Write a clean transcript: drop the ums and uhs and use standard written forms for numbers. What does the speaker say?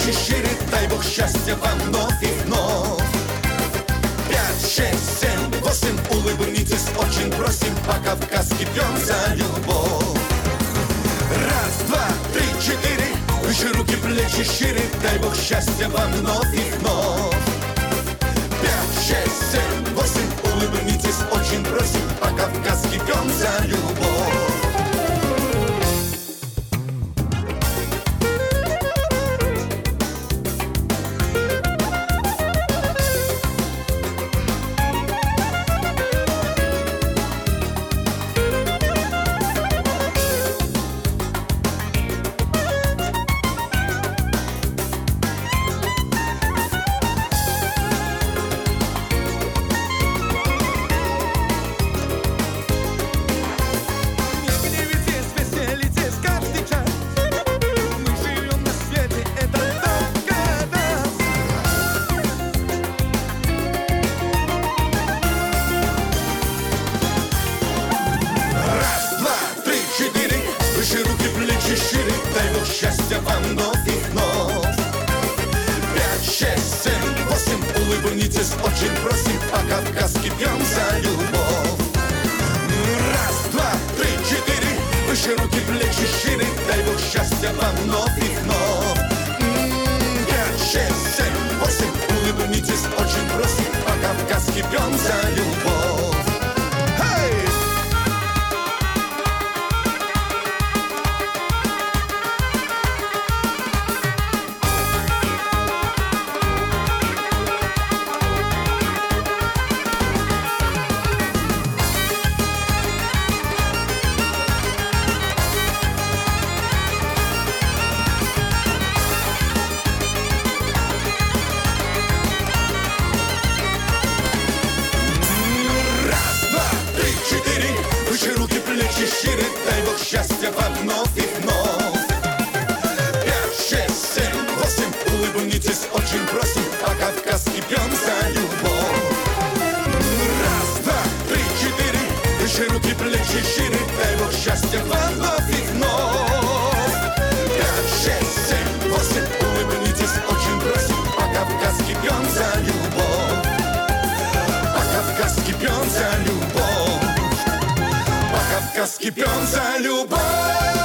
плечи шире, дай Бог счастья вам вновь и вновь. 5, 6, 7, 8, улыбнитесь, очень просим, по-кавказски пьем за любовь. Раз, два, три, четыре, выше руки, плечи шире, дай Бог счастья вам вновь и вновь. 5, 6, 7, 8, улыбнитесь, очень просим, по-кавказски пьем за любовь. Выше руки, плечи шире, дай Бог счастья вам вновь и вновь. 5, 6, 7, 8, улыбнитесь, очень просим, по-кавказски пьем за любовь. Раз, два, три, четыре, выше руки, плечи шире, дай Бог счастья вам вновь и вновь. 5, 6, 7, 8, улыбнитесь, очень просим, по-кавказски пьем за любовь. Шире, дай Бог счастья вам вновь и вновь. 5, 6, 7, 8, улыбнитесь, очень просим, по-кавказски пьем за любовь. Раз, два, три, четыре, выше руки, плечи шире, дай Бог счастья вам вновь и вновь. 5, 6, 7, 8, улыбнитесь, очень просим, по-кавказски пьем за любовь. По-кавказски пьем за любовь. По-кавказски пьем за любовь.